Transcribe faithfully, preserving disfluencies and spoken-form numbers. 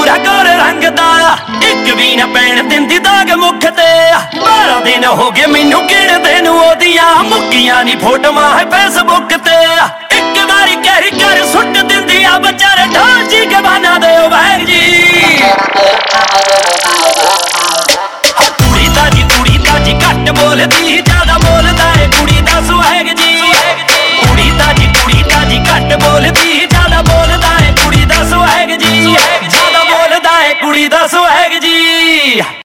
ਪੂਰਾ ਗੋਰੇ ਰੰਗ ਦਾ, ਇੱਕ ਵੀ ਨਾ ਪੈਣ ਦਿੰਦੀ ਦਾਗ ਮੁੱਖ ਤੇ। ਬਾਰਾਂ ਦਿਨ ਹੋ ਗਏ ਮੈਨੂੰ ਗਿਣਦੇ ਨੂੰ, ਉਹਦੀਆਂ ਮੁੱਕੀਆਂ ਨੀ ਫੋਟੋਆਂ ਹੈ ਫੇਸਬੁੱਕ ਤੇ। ਇੱਕ ਵਾਰੀ ਕਹਿ ਕਰ ਸੁੱਟ ਦਿੰਦੀ ਆ ਵਿਚਾਰੇ ਢਾਂਚੀ ਕੇ ਬਾਨਾ ਦੇ ਵੈਰ ਜੀ।